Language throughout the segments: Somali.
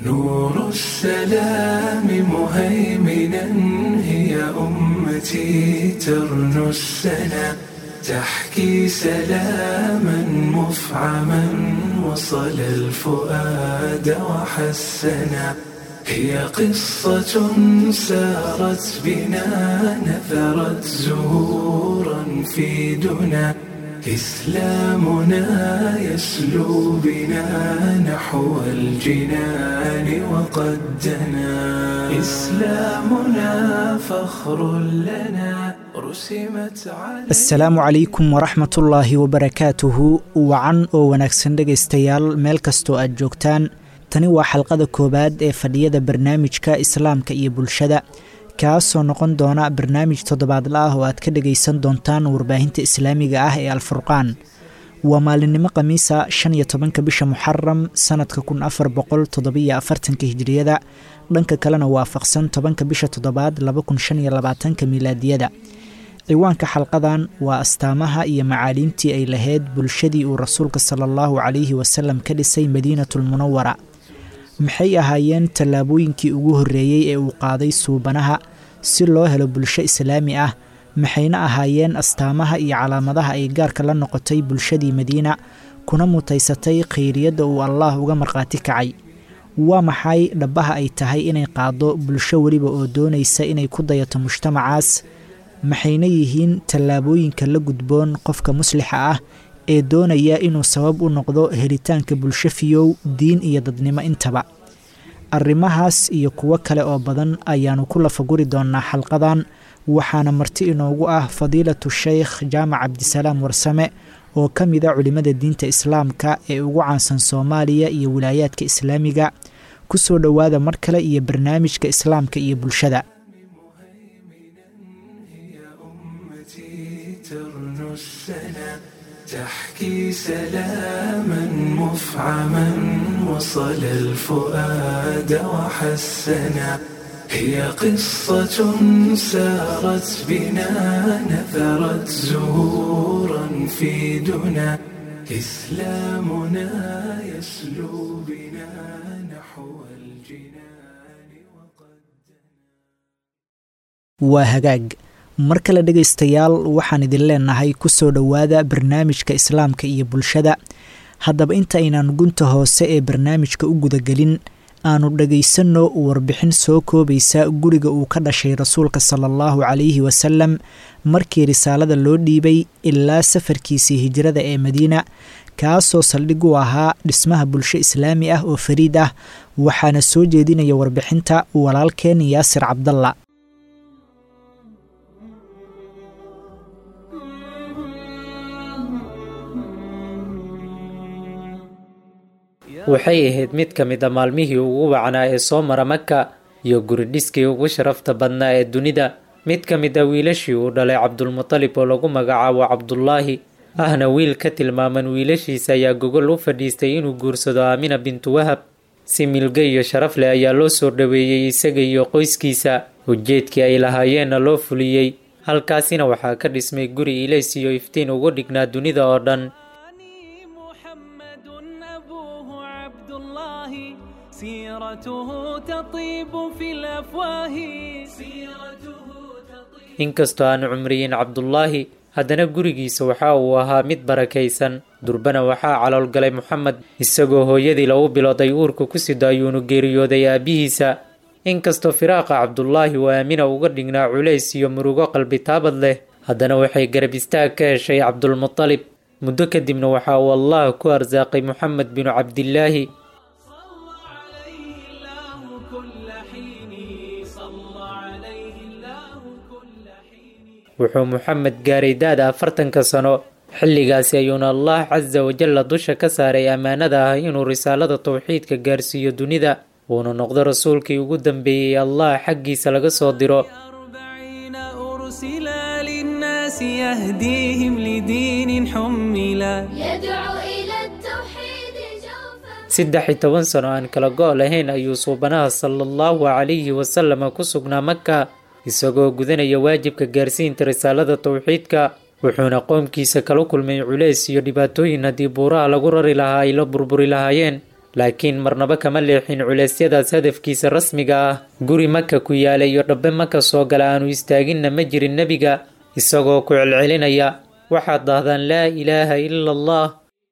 نور السلام مهيمنا هي أمتي ترنو السنا تحكي سلاما مفعما وصل الفؤاد وحسنا هي قصة سارت بنا نثرت زهورا في دنا إسلامنا يسلو بنا نحو الجنان وقد دنا إسلامنا فخر لنا رسمت على السلام عليكم ورحمة الله وبركاته وعن ونكسن dhegaystayaal meel kastoo aad joogtaan tani waa xalqada koobaad ee fadhiyada barnaamijka islaamka iyo bulshada kaasoo noqon doona barnaamij toddobaadle ah oo aad ka dhagaysan doontaan warbaahinta islaamiga ah ee alfurqaan waa maalinimo khamiisa 15 bisha muxaram sanadka 1447 hijriyada dhanka kalena waafaqsan 10 bisha toddobaad 2025 miilaadiyada ciwaanka xalqadan waa astaamaha iyo macaaliimtii ay lahayd bulshadii uu rasuulka sallallahu calayhi wasallam ka dhisay madiinatul munawwara maxay ahaayeen tallaabooyinkii ugu horreeyey ee uu qaaday suubanaha si loo helo bulsho islaami ah maxayna ahaayeen astaamaha iyo calaamadaha ay gaarka la noqotay bulshadii madiina kuna mutaysatay khayriyadda uu allaah uga markhaati kacay waa maxay dhabaha ay tahay inay qaado bulsho weliba oo doonaysa inay ku dayato mujtamacaas maxayna yihiin tallaabooyinka la gudboon qofka muslixa ah ee doonaya inuu sabab u noqdo helitaanka bulsho fiyow diin iyo dadnimo intaba arrimahaas iyo kuwo kale oo badan ayaanu ku lafaguri doonaa xalqadan waxaana marti inoogu ah fadiilatu sheykh jaamac cabdisalaam warsame oo ka mid a culimmada diinta islaamka ee ugu caansan soomaaliya iyo wilaayaadka islaamiga ku soo dhowaada mar kale iyo barnaamijka islaamka iyo bulshada تحكي سلاما مفعما وصل الفؤاد وحسنا هي قصة سارت بنا نثرت زهورا في دنا إسلامنا يسلو بنا نحو الجنان وقد وهجاج mar kale dhegaystayaal waxaan idin leenahay ku soo dhowaada barnaamijka islaamka iyo bulshada haddaba inta aynaan gunta hoose ee barnaamijka u gudagelin aanu dhagaysanno warbixin soo koobaysa guriga uu ka dhashay rasuulka sallallahu calayhi wasallam markii risaalada loo dhiibay ilaa safarkiisii hijrada ee madiina kaasoo saldhig u ahaa dhismaha bulsho islaami ah oo fariid ah waxaana soo jeedinaya warbixinta walaalkeen yaasir cabdalla waxay ahayd mid ka mid a maalmihii ugu wacnaa ee soo mara maka iyo guridhiskii ugu sharafta badnaa ee dunida mid ka mid a wiilashii uu dhalay cabdulmutalib oo lagu magacaabo cabdullaahi ahna wiil ka tilmaaman wiilashiisa ayaa gogol u fadhiistay inuu guursado aamina bintu wahab si milge iyo sharaf leh ayaa loo soo dhoweeyey isaga iyo qoyskiisa ujeedkii ay lahaayeenna loo fuliyey halkaasina waxaa ka dhismay guri ilays iyo iftiin ugu dhignaa dunida oo dhan inkastoo aan cumriyin cabdullaahi haddana gurigiisa waxa uu ahaa mid barakaysan durbana waxaa caloolgalay moxamed isagoo hooyadii lagu bilowday uurka ku sido ayuunu geeriyooday aabbihiisa inkastoo firaaqa cabdullaahi uu aamina uga dhignaa culays iyo murugo qalbi taabad leh haddana waxay garab istaag ka heshay cabdulmutalib muddo kadibna waxa uu allah ku arsaaqay moxamed binu cabdillaahi wuxuu moxamed gaaray da-da 40 sano xilligaasi ayuuna allah casa wajalla dusha ka saaray ammaanada ah inuu risaalada towxiidka gaarsiiyo dunida uuna noqdo rasuulkii ugu dambeeyey allah xaggiisa laga soo diro 13 sano aan kala go' lahayn ayuu suubanaha sallallahu calayhi wasallam ku sugnaa maka isagoo gudanaya waajibka gaarsiinta risaalada towxiidka wuxuuna qoomkiisa kala kulmay culays iyo dhibaatooyin haddii buuraha lagu rari lahaa ay la burburi lahaayeen laakiin marnaba kama leexin culeysyadaas hadafkiisa rasmiga ah. guri maka ku yaala iyo dhabbe maka soo gala aanu istaaginna ma jirin nebiga, isagoo ku celcelinaya waxaad dhahdaan laa ilaaha ila allah.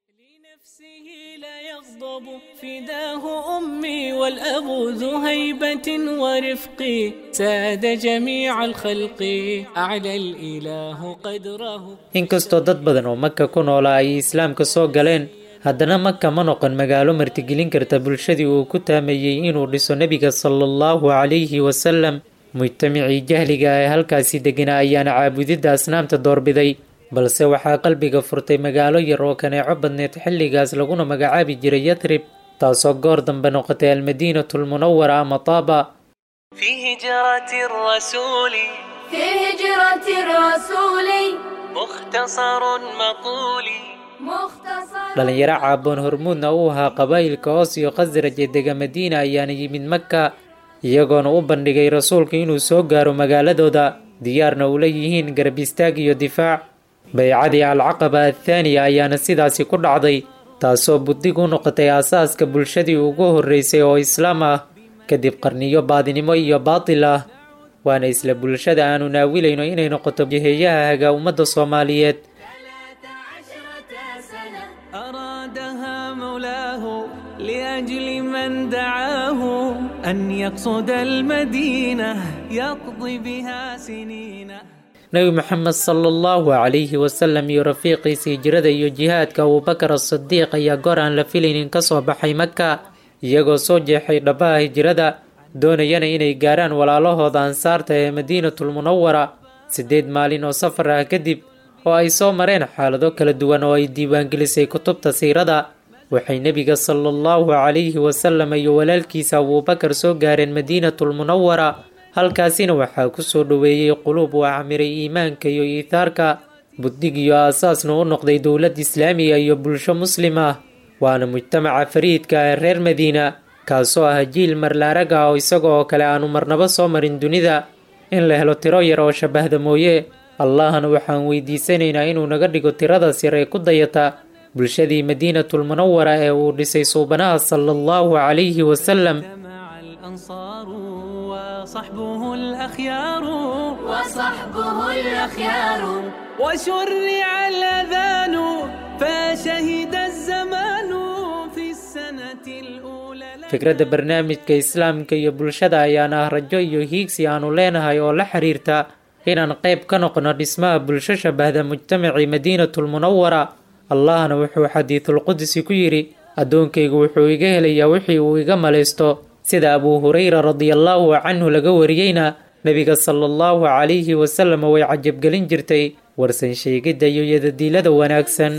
فداه أمي والأب ذو هيبة ورفق ساد جميع الخلق أعلى الإله قدره. inkastoo dad badan oo maka ku noolaa ay islaamka soo galeen, haddana maka ma noqon magaalo martigelin karta bulshadii uu ku taameeyey inuu dhiso nebiga sallallahu calayhi wasalam. mujtamacii jahliga ee halkaasi deganaa ayaana caabudidda asnaamta doorbiday, balse waxaa qalbiga furtay magaalo yar oo kaneeco badneed xilligaas laguna magacaabi jiray yatrib, taasoo goor dambe noqotay almadiinatu lmunawara ama taaba. في هجرة الرسول مختصر مطولي. dhalinyaro caaboon hormuudna uu ahaa qabaa'ilka Aws iyo Khasraj ee dega Madiina ayaana yimid Makka, iyagoona u bandhigay rasuulka inuu soo gaaro magaaladooda, diyaarna ula yihiin garab istaag iyo difaac. baycadii alcaqaba athaaniya ayaana sidaasi ku dhacday, taasoo buddig u noqotay aasaaska bulshadii ugu horreysay oo islaam ah kadib qarniyo baadinimo iyo baatil ah. waana isla bulshada aanu naawilayno inay noqoto jiheeyaha hagaa ummadda Soomaaliyeed. أرادها مولاه لأجل من دعاه أن يقصد المدينة يقضي بها سنين. nabi maxamed sallallahu calayhi wasalam iyo rafiiqiisa hijrada iyo jihaadka abubakar as-sidiiq ayaa goor aan la filaynin ka soo baxay maka, iyagoo soo jeexay dhabaha hijrada, doonayana inay gaaraan walaalahooda ansaarta ee madiinatul munawara. 8 maalin oo safar ah kadib, oo ay soo mareen xaalado kala duwan oo ay diiwaangelisay kutubta siirada, waxay nebiga sallallahu calayhi wasalam iyo walaalkiisa abubakar soo gaareen madiinatul munawara. halkaasina waxaa ku soo dhoweeyey quluub u acmiray iimaanka iyo iithaarka, buddig iyo aasaasna u noqday dowlad islaamiga iyo bulsho muslim ah. waana mujtamaca fariidka ee reer Madiina, kaasoo ah jiil marlaarag ah oo isagoo kale aanu marnaba soo marin dunida. in la helo tiro yar oo shabahda mooye, allahna waxaan weydiisanaynaa inuu naga dhigo tiradaas yar ee ku dayata bulshadii madiinatul munawara ee uu dhisay suubanaha sallallahu calayhi wasalam. وصحبه الأخيار وشرع الأذان فشهد الزمان في السنة الأولى. fikradda barnaamijka islaamka iyo bulshada ayaana ah rajo iyo hiigsi aanu leenahay oo la xiriirta inaan qayb ka noqono dhismaha bulsho shabahda mujtamacii madiinatul munawara. allahna wuxuu xadiithul qudsi ku yidhi, addoonkaygu wuxuu iga helayaa wixii uu iga malaysto. sida Abu Hurayra radiyallahu canhu laga wariyeyna, nabiga sallallahu calayhi wasalam way cajabgelin jirtay warsan sheegidda iyo yadadiilada wanaagsan.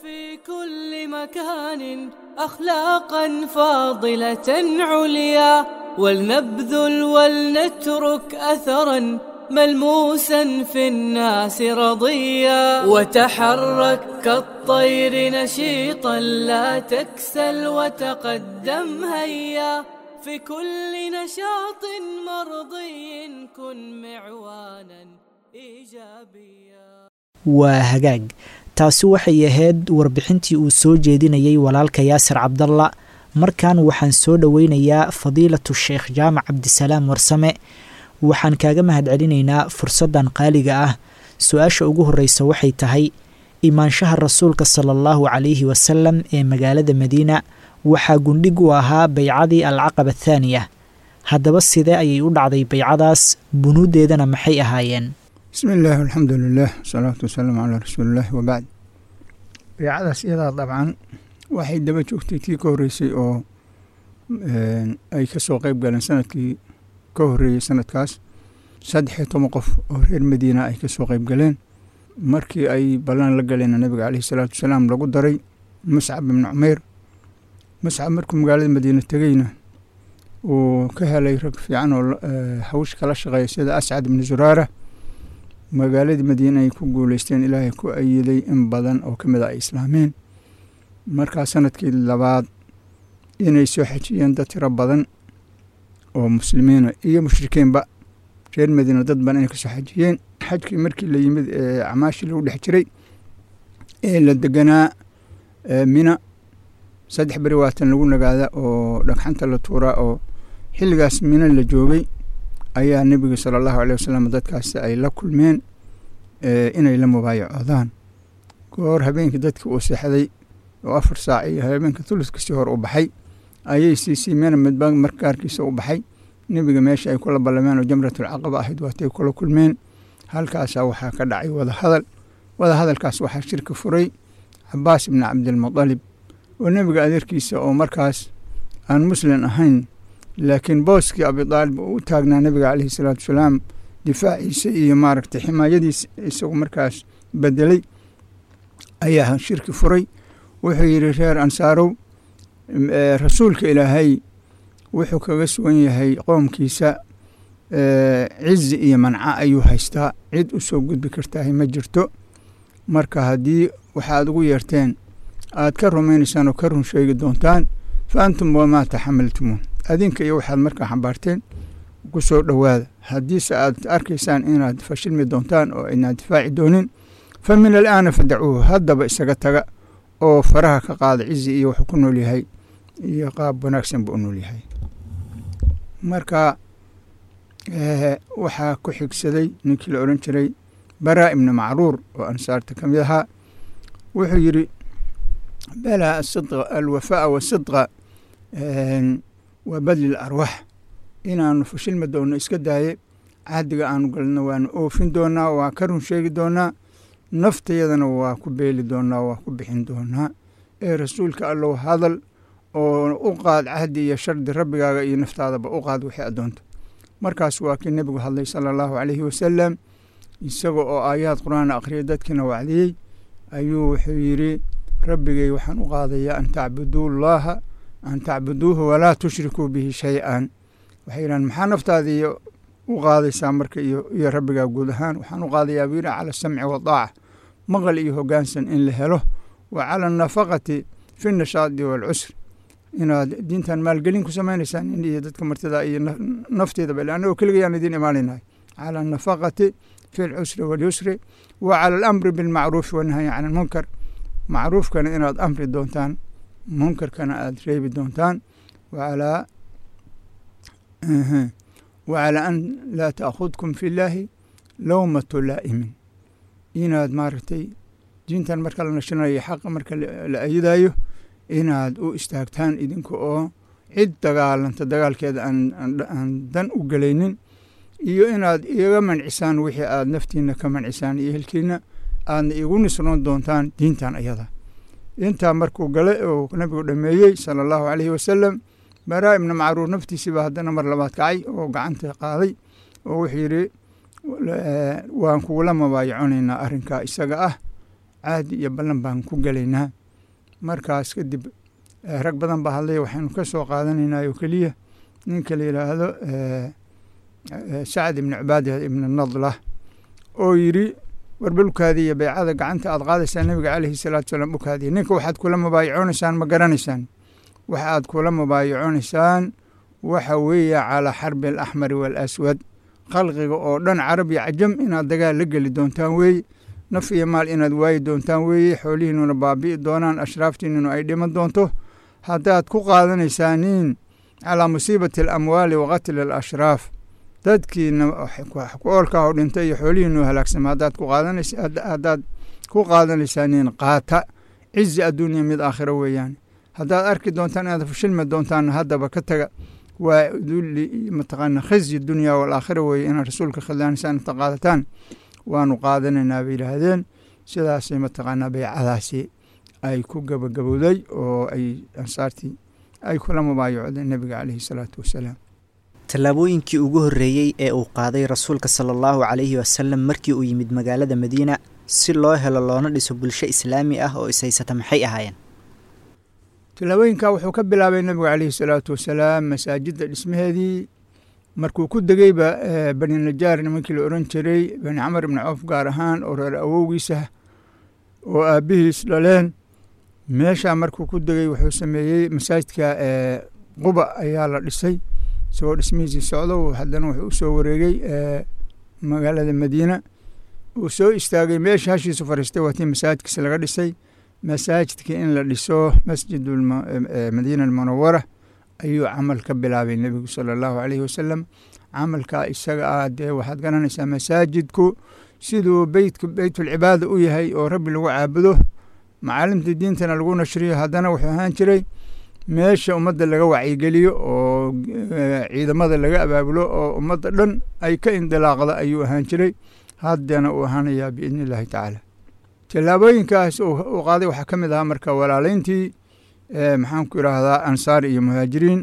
أخلاقا فاضلة عليا ولنبذل ولنترك أثرا ملموسا في الناس رضيا وتحرك كالطير نشيطا لا تكسل وتقدم هيا في كل نشاط مرضي كن معوانا إيجابيا. وهجاج taasi waxay ahayd warbixintii uu soo jeedinayay walaalka yaasir cabdalla. markan waxaan soo dhoweynayaa fadiilatu sheekh jaamac cabdisalaam warsame. waxaan kaaga mahadcelinaynaa fursaddan qaaliga ah. su-aasha ugu horreysa waxay tahay, imaanshaha rasuulka sala allahu calayhi wasalam ee magaalada madiina waxaa gundhig u ahaa baycadii alcaqaba athaaniya. haddaba sidee ayay u dhacday baycadaas, bunuudeedana maxay ahaayeen? بسم الله والحمد لله والصلاة والسلام على رسول الله وبعد. baycadaas iyadaa dabcan waxay daba joogtay tii ka horreysay oo ay ka soo qayb galeen sanadkii ka horreeyey sanadkaas 13 qof oo reer Madiina ay ka soo qayb galeen. markii ay ballan la galeen nabiga calayhi salaatu wasalaam lagu daray Mus'ab ibn Umayr. Mus'ab markuu magaalada Madiina tagayna uu ka helay rag fiican oo hawsh kala shaqeeya sida As'ad ibn Zuraara. magaaladii Madiina ay ku guuleysteen, ilaahay ku ayiday in badan oo kamid ah islaameen. markaa sanadkii labaad inay soo xajiyeen dad tiro badan oo muslimiin iyo mushrikiinba reer Madiina dad badan inay ka soo xajiyeen. xajkii markii la yimid acmaashii lagu dhex jiray ee la deganaa Mina saddex beri waatan lagu nagaada oo dhagxanta la tuuraa oo xilligaas mina la joogay ayaa nebiga sala allahu aleyh wasalam dadkaasi ay la kulmeen inay la mubaayacoodaan goor habeenkii dadkii uu seexday oo 4 saac iyo habeenka tuluskasii hor u baxay ayay siisiimeen midba markaarkiisa u baxay nebiga meesha ay kula ballameen oo jamratul caqaba ahayd waatay kula kulmeen halkaasaa waxaa ka dhacay wadahadalkaas waxaa shirka furay cabaas ibni cabdilmutalib oo nebiga adeerkiisa oo markaas aan muslim ahayn laakiin booskii abidaalib uu u taagnaa nebiga caleyhi salaatu wasalaam difaaciisa iyo maaragtay ximaayadiisa isagu markaas bedelay ayaa shirki furay wuxuu yidhi reer ansaarow rasuulka ilaahay wuxuu kaga sugan yahay qoomkiisa cizi iyo manca ayuu haystaa cid u soo gudbi kartahay ma jirto marka haddii waxaad ugu yeerteen aad ka rumaynaysaan oo ka run sheegi doontaan fa antum wamaa taxamaltumuun adinka iyo waxaad markaa xambaarteen ku soo dhowaada haddiise aad arkaysaan inaad fashilmi doontaan oo inaad difaaci doonin fa min alaana fadacuuhu haddaba isaga taga oo faraha ka qaada cizi iyo wuxuu ku nool yahay iyo qaab wanaagsan buu u nool yahay marka waxaa ku xigsaday ninkii la odhan jiray baraa ibni macruur oo ansaarta ka mid ahaa wuxuu yidhi balaa alwafaa'a wasidqa wa badli larwaax inaanu fashilmi doonno iska daaye cahdiga aanu galno waanu oofin doonaa waa ka run sheegi doonaa naftayadana waa ku beeli doonaa waa ku bixin doonaa ee rasuulka allow hadal oo u qaad cahdi iyo shardi rabbigaaga iyo naftaadaba u qaad wixii addoonto markaas waa kii nebigu hadlay sala allahu calayhi wasalam isaga oo aayaad qur-aan akhriyay dadkiina wacdiyey ayuu wuxuu yidhi rabbigay waxaan u qaadayaa an tacbuduu llaha an tacbuduuhu walaa tushrikuu bihi shay-an waxay yidhahan maxaa naftaadii u qaadaysaa marka iyo rabbigaa guud ahaan waxaan u qaadayaa buu yidhi cala asamci wadaaca maqal iyo hoggaansan in la helo wa cala annafaqati fi nashaadi waalcusri inaad diintan maalgelin ku samaynaysaan in iyo dadka martida iyo nafteedaba ila annagoo keligayaan idiin imaanaynahay cala annafaqati fi alcusri walyusri wa cala alamri bilmacruufi wannahyi can almunkar macruufkana inaad amri doontaan munkarkana aada reebi doontaan wacalaa an laa ta'khudkum fi llaahi lawmatu laa'imin inaad maaragtay diintan marka la nashinayo xaqa marka la ayidaayo inaad u istaagtaan idinka oo cid dagaalanta dagaalkeeda aan dan u gelaynin iyo inaad iga mancisaan wixii aad naftiina ka mancisaan iyo ehelkiina aadna igu nisroon doontaan diintan ayada intaa markuu galay oo nabigu dhameeyey sala allahu calayhi wasalam baraa ibna macruur naftiisiiba haddana mar labaad kacay oo gacanta qaaday oo wuxuu yidhi waan kugula mabaayaconaynaa arrinkaa isaga ah caadi iyo ballan baan ku gelaynaa markaas kadib rag badan baa hadlaya waxaynu ka soo qaadanaynaa oo keliya ninka la yidhaahdo sacd ibni cibaada ibni nadlah oo yidhi warbalkaadii iyo beycada gacanta aad qaadaysaa nebiga caleyhi salaatu salaam ukaadiya ninka waxaad kula mubaayaconaysaan ma garanaysaan waxa aad kula mubaayaconaysaan waxa weeye calaa xarbi alaxmari waalaswad khalqiga oo dhan carab iyo cajam inaad dagaal la geli doontaan weeye naf iyo maal inaad waayi doontaan weeye xoolihiinuna baabi'i doonaan ashraaftiinuna ay dhiman doonto haddaad ku qaadanaysaaniin calaa musiibati alamwaali waqatli alashraaf dadkiina ku oolkaa oo dhintay iyo xoolihiinu halaagsama haddaad ku qaadanaysaaniin qaata cizi adduuniya mid aakhiro weeyaan haddaad arki doontaan inaad fashilmi doontaan haddaba ka taga waa dulli mataqaana khizyi dunya waalaakhira weeye inaad rasuulka khidlaanisaan inta qaadataan waanu qaadanaynaa bay yidhaahdeen sidaasay mataqaanaa beycadaasi ay ku gabagabowday oo ay ansaartii ay kula mubaayacodeen nebiga caleyhi salaatu wasalaam tallaabooyinkii ugu horreeyey ee uu qaaday rasuulka sala allahu calayhi wasalam markii uu yimid magaalada madiina si loo helo loona dhiso bulsho islaami ah oo ishaysata maxay ahaayeen tallaabooyinkaa wuxuu ka bilaabay nebigu caleyhi salaatu wasalaam masaajidda dhismaheedii markuu ku degeyba bani najaar nimankii la odhan jiray bani camar ibni coof gaar ahaan oo reer awowgiisa oo aabbihiis dhaleen meeshaa markuu ku degey wuxuu sameeyey masaajidka quba ayaa la dhisay isagoo dhismihiisii socdo haddana wuxuu u soo wareegey magaalada madiina uu soo istaagay meesha hashiisu fariistay waatii masaajidkiisa laga dhisay masaajidka in la dhiso masjidu madiina almunawara ayuu camal ka bilaabay nebigu sala allahu calayhi wasalam. camalkaa isaga ah dee waxaad garanaysaa masaajidku siduu beytulcibaada u yahay oo rabbi lagu caabudo, macaalimta diintana lagu nashriyo, haddana wuxuu ahaan jiray meesha ummadda laga wacyigeliyo oo ciidamada laga abaabulo oo ummadda dhan ay ka indilaaqda ayuu ahaan jiray. haddana uu ahaanayaa biidni illaahi tacaala. tallaabooyinkaas uu qaaday waxaa ka mid ahaa marka walaalayntii maxaanku idhaahdaa ansaar iyo muhaajiriin.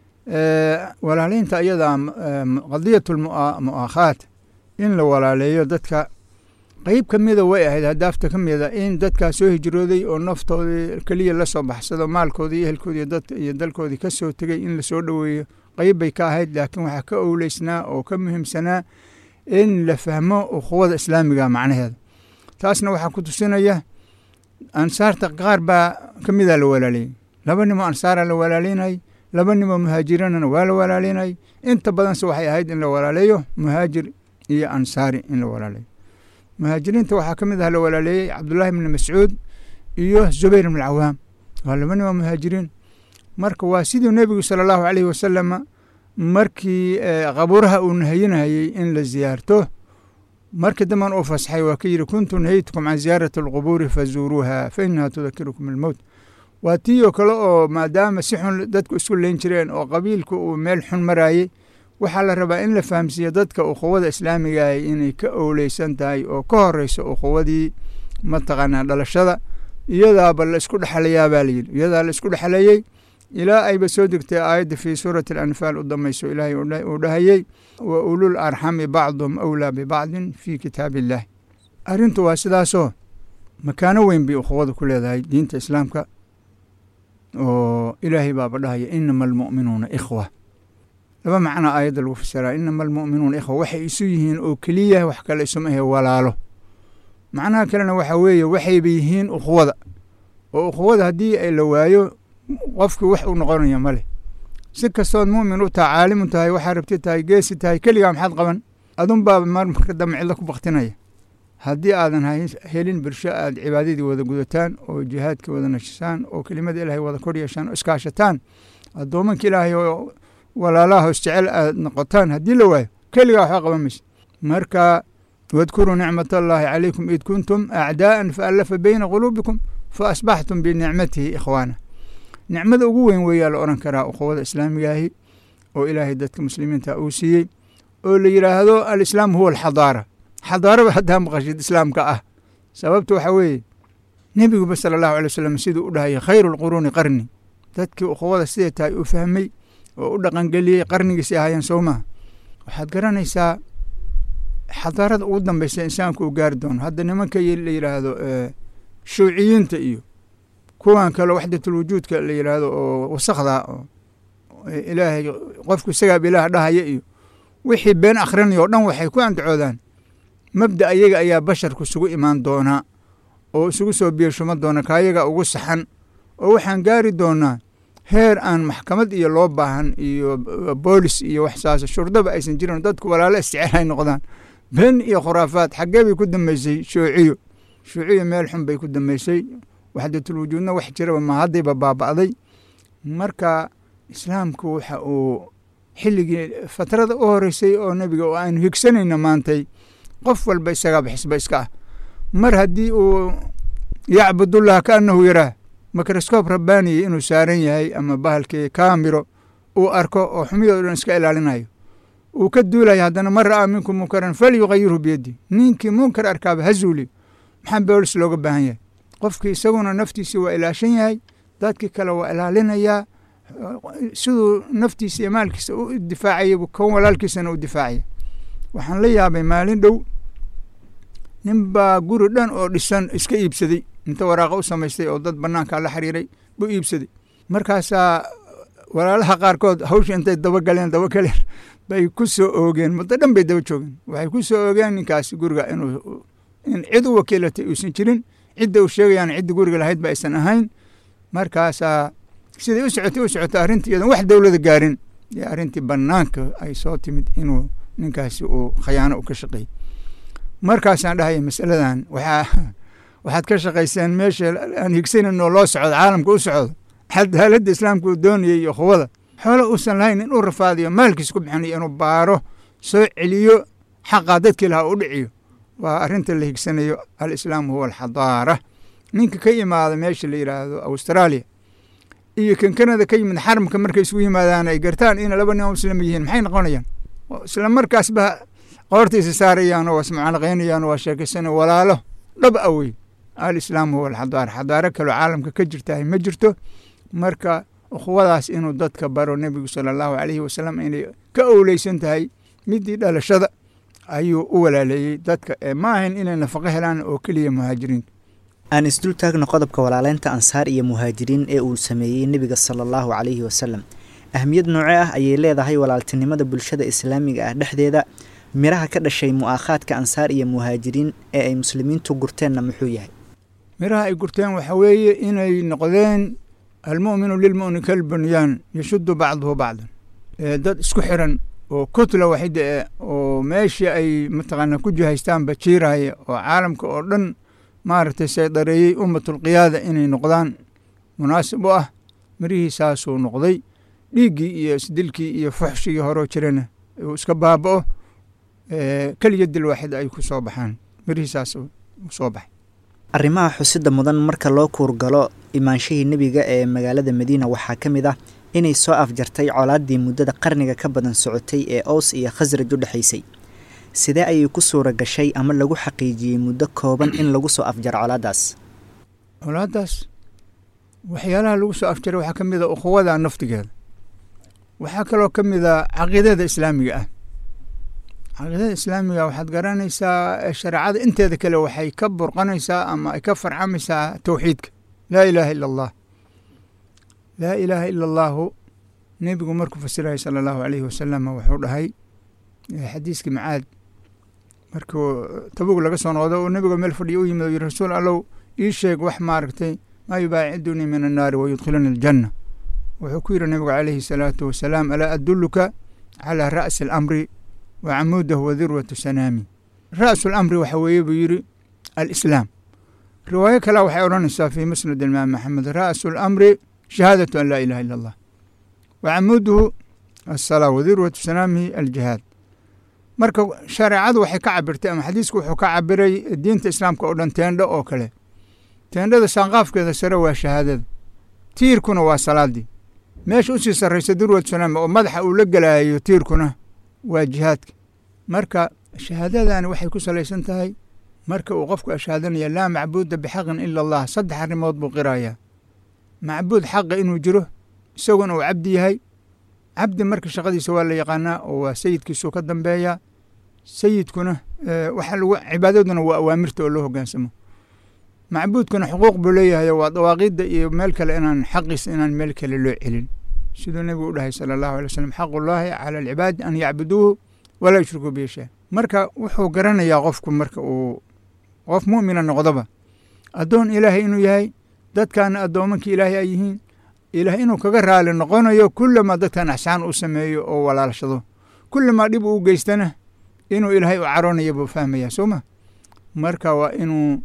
walaalaynta iyadaa qadiyat mu'aakhaat in la walaaleeyo dadka qeyb ka mida way ahayd, hadaafta ka mida in dadkaa soo hijrooday oo naftoodii keliya la soo baxsado, maalkoodii iyo ehelkoodii iyo dalkoodii ka soo tegey in lasoo dhoweeyo qeyb bay ka ahayd. laakiin waxaa ka owleysnaa oo ka muhiimsanaa in la fahmo ukhuwada islaamiga macnaheeda. taasna waxaa ku tusinaya ansaarta qaar baa ka mida la walaaliyey. 2 nimo ansaaraa la walaaleynay, 2 nimo muhaajiriinana waa la walaaleynay. inta badanse waxay ahayd in la walaaleeyo muhaajir iyo ansaari in la walaaleeyo. muhaajiriinta waxaa ka mid ah la walaaleeyey cabdullaahi bni mascuud iyo zubayr bn alcawaam, waa 2 nimo muhaajiriin. marka waa siduu nebigu sala allahu calayhi wasalama markii qabuuraha uu nahayinayey in la ziyaarto, markii damban uu fasaxay waa ka yidhi kuntu nahaytukum can ziyaarati alqubuuri fazuuruuha fa inaha tudakirukum almowt. waa tii oo kale oo maadaama si xun dadku isku leyn jireen oo qabiilku uu meel xun maraayey, waxaa la rabaa in la fahamsiiyo dadka ukhuwada islaamigaah inay ka owleysan tahay oo ka horeyso ukhuwadii mataqaanaa dhalashada. iyadaaba la isku dhexlayaa baa layidhi, iyadaa la isku dhexleeyey ilaa ayba soo degtay aayadda fii suurati alanfaal u dambayso ilaahay uu dhahayey wa ulul arxami bacduhum awlaa bibacdin fii kitaab illaah. arrintu waa sidaasoo makaano weyn bay ukhuwada ku leedahay diinta islaamka, oo ilaahay baaba dhahaya inama almu'minuuna ikhwa. 2 macno aayadda lagu fasiraa, inama almu'minuuna ikhwa, waxay isu yihiin oo keliya, wax kale isuma ahe walaalo. macnaha kalena waxaa weeye waxayba yihiin ukhuwada, oo ukhuwada haddii ay la waayo qofkii wax u noqonaya ma leh. si kastood mu'min u tahay, caalimu tahay, waxaa rabti tahay, geesi tahay, keligaa maxaad qaban? adunbaa marka dambe cidlo ku baktinaya. haddii aadan helin bulsho aad cibaadadii wada gudataan oo jihaadkii wada nashisaan oo kelimada ilaahay wada kor yeeshaan oo iskaashataan, addoomanka ilaahay oo walaalaha isjecel aad noqotaan, haddii la waayo keligaa waxba qaban maysa. marka wadkuruu nicmat allaahi calaykum id kuntum acdaa'an faallafa bayna quluubikum faasbaxtum binicmatihi ikhwaana. nicmada ugu weyn weeyaa la odhan karaa ukhuwada islaamigaahi oo ilaahay dadka muslimiinta uu siiyey, oo la yidhaahdo alislaam huwa alxadaara. xadaaraba haddaa maqashid islaamka ah. sababta waxaa weeye nebiguba sala allahu alay wasalam siduu u dhahaya khayru lquruuni qarni, dadkii ukhuwada siday tahay u fahmay oo u dhaqangeliyey qarnigiisay ahaayeen soo maha. waxaad garanaysaa xadaarada ugu dambaysa insaanku uu gaari doono. hadda nimanka la yidhaahdo shuuciyiinta iyo kuwan kale waxdatulwujuudka la yidhaahdo oo wasakda oo ilaahay qofku isagaaba ilaah dhahaya iyo wixii been akhrinayo o dhan waxay ku andacoodaan mabda ayaga ayaa basharku isugu imaan doonaa oo isugu soo biyeeshuma doona kaayaga ugu saxan, oo waxaan gaari doonaa heer aan maxkamad iyo loo baahan iyo boolis iyo wax saasa shurdaba aysan jirin, dadku walaalo isjecel ay noqdaan. been iyo khuraafaad xaggee bay ku dambeysay? shuuciyo meel xun bay ku dambeysay. waxdatulwujuudna wax jiraba ma haddayba baaba'day. marka islaamku waxa uu xilligii fatrada u horeysay oo nebiga oo aanu higsanayna maantay qof walba isagaaba xisba iska ah. mar haddii uu yacbudullah kaannahu yaraah, mikroskoob rabbaaniya inuu saaran yahay ama bahalkii kaamiro uu arko oo xumiyoo dhan iska ilaalinayo, uu ka duulayo haddana man ra'aa minkum munkaran falyugayirhu biyadi. ninkii munkar arkaaba ha zuuliyo. maxaa boolis looga baahan yahay? qofkii isaguna naftiisii waa ilaashan yahay, dadkii kale waa ilaalinayaa. siduu naftiisa iyo maalkiisa u difaacaya kan walaalkiisana u difaacaya. waxaan la yaabay maalin dhow nin baa guri dhan oo dhisan iska iibsaday, inta waraaqa u samaystay oo dad bannaankaa la xiriiray buu iibsaday. markaasaa walaalaha qaarkood hawsha intay dabagaleen bay ku soo oogeen, muddo dhan bay daba joogeen. waxay ku soo oogeen ninkaasi guriga in cid u wakiilatay uusan jirin, cidda uu sheegayaan ciddi guriga lahayd ba aysan ahayn. markaasaa siday u socotay arrintii iyadan wax dowlada gaarin iyo arrintii bannaanka ay soo timid inuu ninkaasi uu khayaano u ka shaqeeyey. markaasaan dhahaya masaladan waxaad ka shaqayseen meesha aan higsanayno loo socdo caalamka u socdo cadaaladda islaamka uu doonayay iyo quwada xoolo uusan lahayn inuu rafaadiyo maalkiis ku bixinayo inuu baaro soo celiyo xaqaa dadkii lahaa u dhiciyo waa arrinta la higsanayo alislaamu huwa alxadaara ninka ka yimaada meesha la yidhaahdo australia iyo kan kanada ka yimid xaramka markay isugu yimaadaan ay gartaan inay laba nin oo muslim yihiin maxay noqonayaan isla markaasba qoortiisa saarayaan oo ismucaanaqaynayaan oo waa sheekaysanay walaalo dhab awey alislaamu huwa alxadaara xadaaro kaloo caalamka ka jirtahay ma jirto marka ukhuwadaas inuu dadka baro nebigu sala allahu calayhi wasalam inay ka owleysan tahay midii dhalashada ayuu u walaaleeyey dadka ma ahayn inay nafaqo helaan oo keliya muhaajiriinta aan isdul taagno qodobka walaaleynta ansaar iyo muhaajiriin ee uu sameeyey nebiga sala allahu calayhi wasalam ahmiyad noocee ah ayay leedahay walaaltinimada bulshada islaamiga ah dhexdeeda miraha ka dhashay mu'aakhaadka ansaar iyo muhaajiriin ee ay muslimiintu gurteenna muxuu yahay miraha ay gurteen waxaa weeye inay noqdeen almu'minu lilmu'min kalbunyaan yashuddu bacduhu bacdan dad isku xiran oo kutla waxida oo meeshii ay mataqaanaa ku jihaystaan bajiiraya oo caalamka oo dhan maaragtay saydareeyey ummatulqiyaada inay noqdaan munaasib u ah mirihiisaasuu noqday dhiiggii iyo isdilkii iyo fuxshigii horeo jirana uu iska baaba'o keliya dil waaxid ay ku soo baxaan mirihiisaas u soo baxay arrimaha xusida mudan marka loo kuurgalo imaanshihii nebiga ee magaalada madiina waxaa ka mid ah inay soo afjartay colaaddii muddada qarniga ka badan socotay ee ows iyo khasraj u dhexaysay sidee ayay ku suura gashay ama lagu xaqiijiyey muddo kooban in lagu soo afjaro colaaddaas waxyaalaha lagu soo afjaray waxaa ka mid a ukhuwada naftigeeda waxaa kaloo ka mid a caqiidada islaamiga ah caqiidada islaamiga waxaad garanaysaa shareecada inteeda kale waxay ka burqanaysaa ama ay ka farcamaysaa towxiidka laa ilaaha ila allah laa ilaaha ila allaahu nebigu markuu fasirayay sala allahu calayhi wasalam wuxuu dhahay xadiiskii macaad markuu tabug laga soo noqdo uu nebiga meel fadhiyo u yimid oo yidhi rasuul allow ii sheeg wax maaragtay maa yubaacidunii min annaari wayudkhiluni aljanna wuxuu ku yidhi nebigu calayhi salaatu wasalaam alaa adulluka calaa ra'si alamri wa camuudahu wa dirwatu sanaami ra'su alamri waxa weeye buu yidhi alislaam riwaayo kalea waxay odhanaysaa fii musnad imaam maxamed ra'su alamri shahaadatu an laa ilaha ila allah wa camuuduhu alsalaa wa dirwatu sanaamihi aljihaad marka shareecadu waxay ka cabirtay ama xadiisku wuxuu ka cabiray diinta islaamka oo dhan teendho oo kale teendhada saanqaafkeeda sare waa shahaadada tiirkuna waa salaadii meesha usii sarraysa dirwatu sanaami oo madaxa uu la gelaayo tiirkuna waa jihaadka marka shahaadadani waxay ku salaysan tahay marka uu qofku ashhaadanaya laa macbuuda bixaqin ila allah 3 arrimood buu qirayaa macbuud xaqa inuu jiro isaguna uu cabdi yahay cabdi marka shaqadiisa waa la yaqaanaa oo waa sayidkiisuu ka dambeeyaa sayidkuna waxa lagu cibaadaduna waa awaamirta oo loo hoggaansamo macbuudkuna xuquuq buu leeyahay waa dawaaqiidda iyo meel kale inaan xaqiisa inaan meel kale loo celin siduu nebigu u dhahay sala allahu alay wasalam xaqullaahi cala alcibaadi an yacbuduuhu walaa yushrikuu bihi shay marka wuxuu garanayaa qofku marka uu qof mu'mina noqdoba addoon ilaahay inuu yahay dadkaana addoomankii ilaahay ay yihiin ilaah inuu kaga raali noqonayo kullamaa dadkan axsaan u sameeyo oo walaalshado kullamaa dhib uu geystana inuu ilaahay u caroonayo buu fahmayaa soo ma marka waa inuu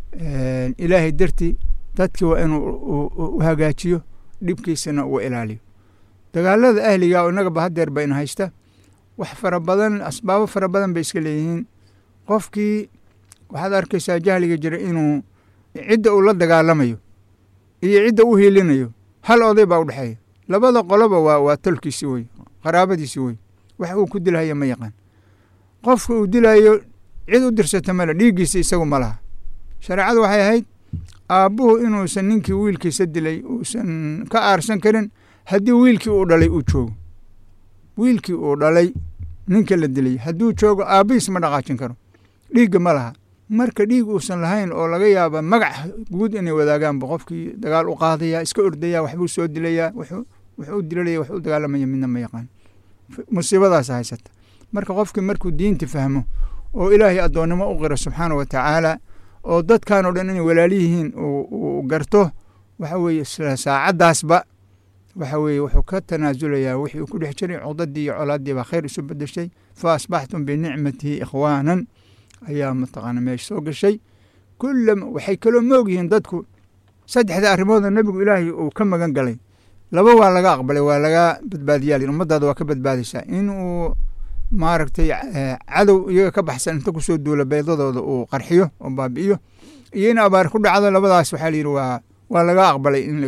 ilaahay dartii dadkii waa inuu u hagaajiyo dhibkiisana uu ilaaliyo dagaalada ahliga oo innagaba haddeer bayna haysta wax fara badan asbaabo fara badan bay iska leeyihiin qofkii waxaad arkaysaa jahliga jira inuu cidda uu la dagaalamayo iyo cidda u hiilinayo hal oday baa u dhexeeya labada qoloba waa tolkiisi wey qaraabadiisi wey wax uu ku dilahaya ma yaqaan qofka uu dilayo cid u dirsata male dhiiggiisa isagu ma laha shareecadu waxay ahayd aabbuhu inuusan ninkii wiilkiisa dilay uusan ka aarsan karin haddii wiilkii uu dhalay uu joogo wiilkii uu dhalay ninka la dilay hadduu joogo aabbihiis ma dhaqaajin karo dhiigga ma laha marka dhiig uusan lahayn oo laga yaaba magac guud inay wadaagaanba qofkii dagaal u qaadaya iska ordaya waxbuu soo dilayaa wuxuu dilalaya wax u dagaalamaya midna ma yaqaan musiibadaas haysata marka qofkii markuu diinta fahmo oo ilaahay addoonnimo u qiro subxaana wa tacaala oo dadkan oo dhan inay walaali yihiin uu garto waxa weeye isla saacaddaasba waxa weeye wuxuu ka tanaasulayaa wixii uu ku dhex jiray codadii iyo colaaddii baa khayr isu bedeshay fa asbaxtum binicmatihi ikhwaanan ayaa mataqaana meesha soo gashay waxay kaloo moog yihiin dadku saddexda arrimooda nebigu ilaahay uu ka magan galay laba waa laga aqbalay waa laga badbaadiyaal ummadaada waa ka badbaadaysaa inuu maaragtay cadow iyaga ka baxsan inta kusoo duula beydadooda uu qarxiyo oo baabi'iyo iyo in abaar ku dhacdo labadaas waxaa layidhi waa laga aqbalay in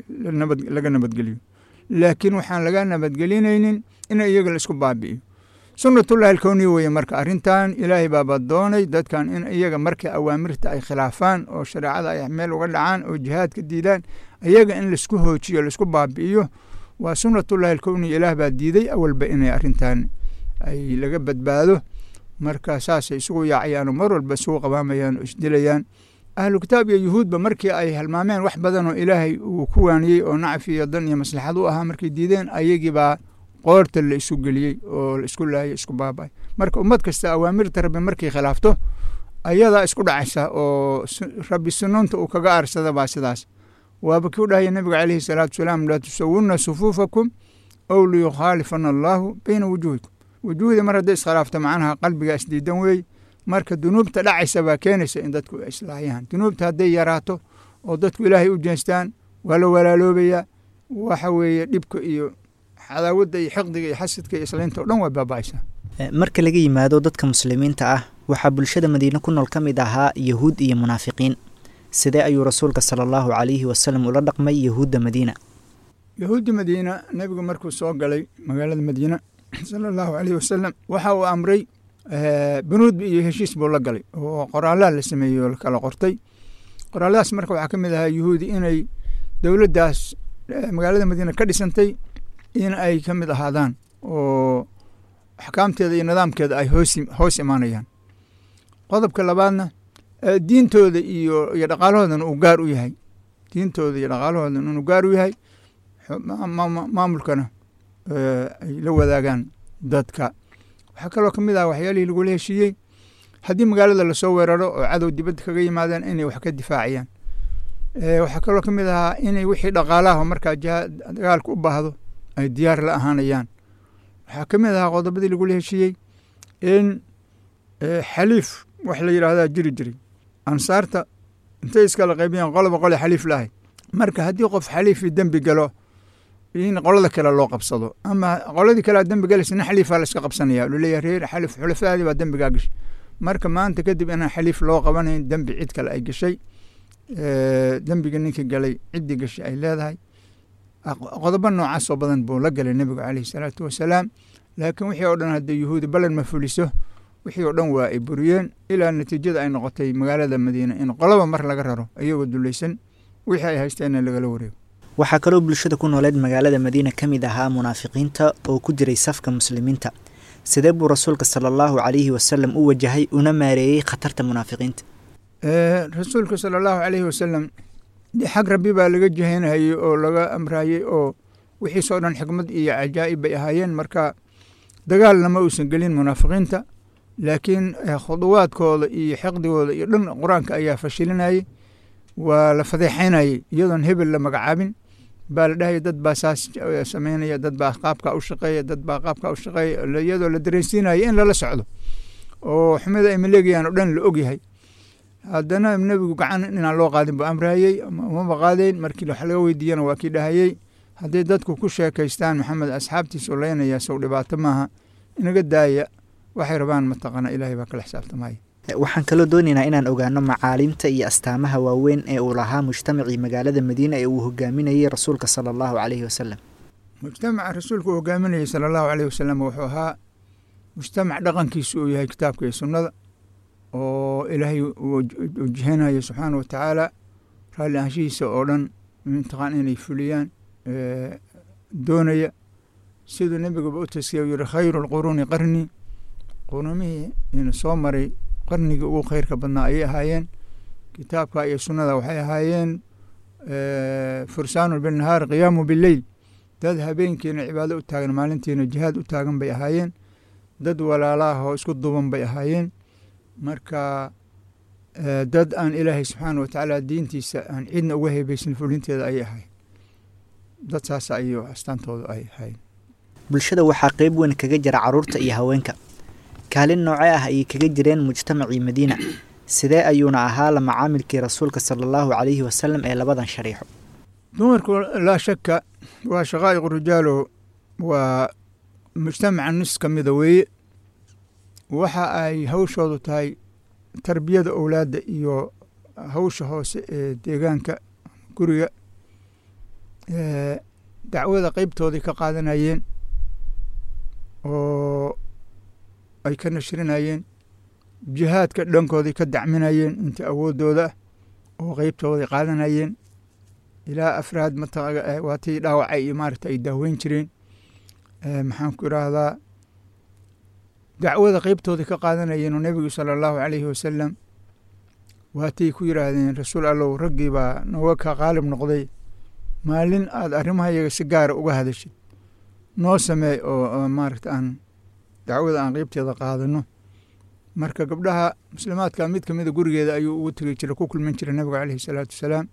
laga nabadgeliyo laakiin waxaan laga nabadgelinaynin in iyaga la isku baabi'iyo sunnatullahi alkowniya weeye marka arrintan ilaahay baaba doonay dadkan in iyaga marka awaamirta ay khilaafaan oo shareecada ay meel uga dhacaan oo jihaadka diidaan iyaga in laisku hoojiyo laisku baabi'iyo waa sunnatullahi alkowniya ilaah baa diiday awalba inay arrintan ay laga badbaado marka saasay isugu yaacayaan oo mar walba isugu qabaamayaan oo isdilayaan ahlu kitaab iyo yuhuudba markii ay halmaameen wax badan oo ilaahay uu ku waaniyey oo nacfi iyo dan iyo maslaxad u ahaa markay diideen ayagiibaa qoorta la isu geliyey oo la isku laayay isku baaba'ay marka ummad kasta awaamirta rabbi markay khilaafto ayadaa isku dhacaysa oo rabbi sunuunta uu kaga aarsada baa sidaas waaba kii u dhahaya nabiga calayhi salaatu wasalaam laa tusawunna sufuufakum ow liyukhaalifana allaahu bayna wujuuhikum wujuuhda mar hadday iskhilaafto macnaha qalbiga isdiidan weey marka dunuubta dhacaysa baa keenaysa in dadku islaayaan dunuubta hadday yaraato oo dadku ilaahay u jeestaan waa la walaaloobayaa waxa weeye dhibka iyo cadaawadda iyo xiqdiga iyo xasidka iyo islaynta o dhan waa baaba'aysaa marka laga yimaado dadka muslimiinta ah waxaa bulshada madiine ku nool ka mid ahaa yahuud iyo munaafiqiin sidee ayuu rasuulka sala allahu calayhi wasalam ula dhaqmay yahuudda madiina yahuudda madiina nebigu markuu soo galay magaalada madiina sala allahu calayhi wasalam waxa uu amray bunuud iyo heshiis buu la galay oo qoraalaa la sameeyey oo kala qortay qoraaladaas marka waxaa ka mid ahaa yuhuudi inay dowladdaas magaalada madiina ka dhisantay in ay ka mid ahaadaan oo axkaamteeda iyo nidaamkeeda ay hoos imaanayaan qodobka labaadna diintooda iyo dhaqaalahoodana uu gaar u yahay diintooda iyo dhaqaalahoodana inuu gaar u yahay maamulkana ay la wadaagaan dadka waxaa kaloo ka mid ah waxyaalihii lagula heshiiyey haddii magaalada lasoo weeraro oo cadow dibadda kaga yimaadaan inay wax ka difaaciyaan waxaa kaloo ka mid ahaa inay wixii dhaqaalaha markaa dagaalka u baahdo ay diyaar la ahaanayaan waxaa ka mid ahaa qodobadii lagula heshiiyey in xaliif wax la yidhaahdaa jiri jiray ansaarta intay iskala qaybiyeen qoloba qole xaliif lahay marka haddii qof xaliifii dembi galo in qolada kale loo qabsado ama qoladii kalea dembi galaysa nin xaliifaa la iska qabsanaya luleeyahay reer xalif xulafaadii baa dembigaa gashay marka maanta kadib inaan xaliif loo qabanayn dembi cid kale ay gashay dembiga ninkii galay ciddii gashay ay leedahay qodobo noocaas oo badan buu la galay nebigu caleyhi salaatu wasalaam laakiin wixii oo dhan haddii yuhuudi ballan ma fuliso wixii oo dhan waa ay buriyeen ilaa natiijada ay noqotay magaalada madiina in qoloba mar laga raro iyagoo dulaysan wixii ay haysteenna lagala wareego waxaa kaloo bulshada ku nooleed magaalada madiina ka mid ahaa munaafiqiinta oo ku jiray safka muslimiinta sidee buu rasuulka sala allahu calayhi wasalam u wajahay una maareeyey khatarta munaafiqiinta rasuulka sala allahu calayhi wasalam xag rabbi baa laga jihaynayey oo laga amraayey oo wixiisoo dhan xikmad iyo cajaa'ib bay ahaayeen marka dagaalna ma uusan gelin munaafiqiinta laakiin khuduwaadkooda iyo xiqdigooda iyo dhan qur-aanka ayaa fashilinayey waa la fadeexaynayey iyadoon hebel la magacaabin baa la dhahaya dad baa saas samaynaya dad baa qaabkaa u shaqeeya dad baa qaabkaa u shaqeeya iyadoo la dareensiinaya in lala socdo oo xumida ay maleegayaan oo dhan la ogyahay haddana nebigu gacan inaan loo qaadin buu amraayey umaba qaadayn markii wax laga weydiiyana waa kii dhahayey hadday dadku ku sheekaystaan maxamed asxaabtiisu leynaya sow dhibaato maaha inaga daaya waxay rabaan mataqaana ilaahay baa kala xisaabtamaya waxaan kaloo doonaynaa inaan ogaano macaalimta iyo astaamaha waaweyn ee uu lahaa mujtamacii magaalada madiina ee uu hogaaminayey rasuulka sala allahu calayhi wasalam mujtamaca rasuulka uu hogaaminayey sala allahu calayhi wasalam wuxuu ahaa mujtamac dhaqankiisu uu yahay kitaabka iyo sunnada oo ilaahay uu jihanayo subxaana watacaala raalli ahaanshihiisa oo dhan intaqaan inay fuliyaan doonaya siduu nebiguba u taskiya u yihi khayru lquruuni qarni qurumihii ina soo maray qarnigii ugu khayrka badnaa ayay ahaayeen kitaabka iyo sunnada waxay ahaayeen fursaanu binnahaar qiyaamu bileyl dad habeenkiina cibaado u taagan maalintiina jihaad u taagan bay ahaayeen dad walaalaah oo isku duban bay ahaayeen marka dad aan ilaahay subxaana watacaala diintiisa aan cidna uga heebeysan fulinteeda ayay ahaayeen dad saas ayuu astaantooda ay ahaayeen bulshada waxaa qeyb weyn kaga jira caruurta iyo haweenka kaalin noocee ah ayay kaga jireen mujtamacii madiina sidee ayuuna ahaa la macaamilkii rasuulka sala allahu calayhi wasalam ee labadan shariixo? dumarku laa shaka waa shaqaa'iqu rijaalo, waa mujtamaca nis ka mida weeye. waxa ay hawshoodu tahay tarbiyada owlaadda iyo hawsha hoose ee deegaanka guriga. dacwada qeybtoodai ka qaadanayeen oo ay ka nashrinayeen, jihaadka dhankooday ka dacminayeen inta awooddooda oo qeybtooday qaadanayeen. ilaa afraad waatii dhaawacay iyo maaragta ay daaweyn jireen. maxaan ku idhaahdaa, dacwada qeybtooday ka qaadanayeen oo nebigu sala allahu calayhi wasalam waatay ku yidhaahdeen, rasuul allow raggii baa nooga ka qaalib noqday, maalin aada arrimaha iyaga si gaara uga hadashid noo sameey oo maaragta aan dacwada aan qeybteeda qaadano. marka gabdhaha muslimaadka mid kamida gurigeeda ayuu ugu tegi jiray, ku kulmin jiray nabigu caleyhi salaatu wasalaam,